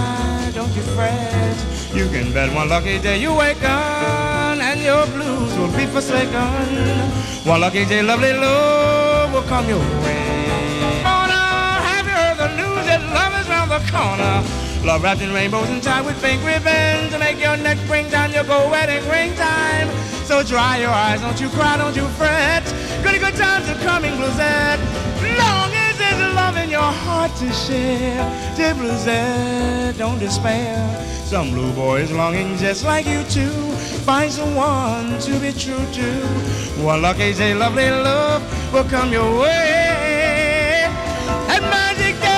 don't you fret. You can bet one lucky day you wake up and your blues will be forsaken. One lucky day, lovely love will come your way. Mona, have you heard the news that love is round the corner? Love wrapped in rainbows and tied with pink ribbons to make your neck springtime, your go wedding ring time. So dry your eyes, don't you cry, don't you fret. Good times are coming, Bluesette. Long as there's love in your heart to share, dear Bluesette, don't despair. Some blue boys longing just like you too, find someone to be true to. One lucky day, lovely love will come your way. That magic day.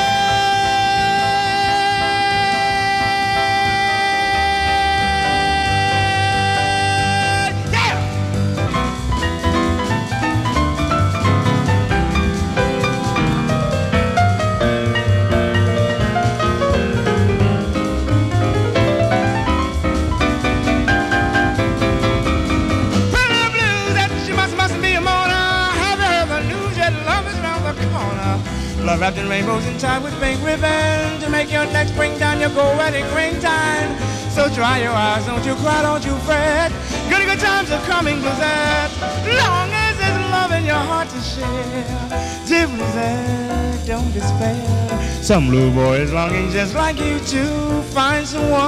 Love wrapped in rainbows and tied with pink ribbon to make your neck spring down, your go wedding ring time. So dry your eyes, don't you cry, don't you fret. Good times are coming, Bluesette. Long as there's love in your heart to share, dear Bluesette, don't despair. Some blue boys longing just like you to find someone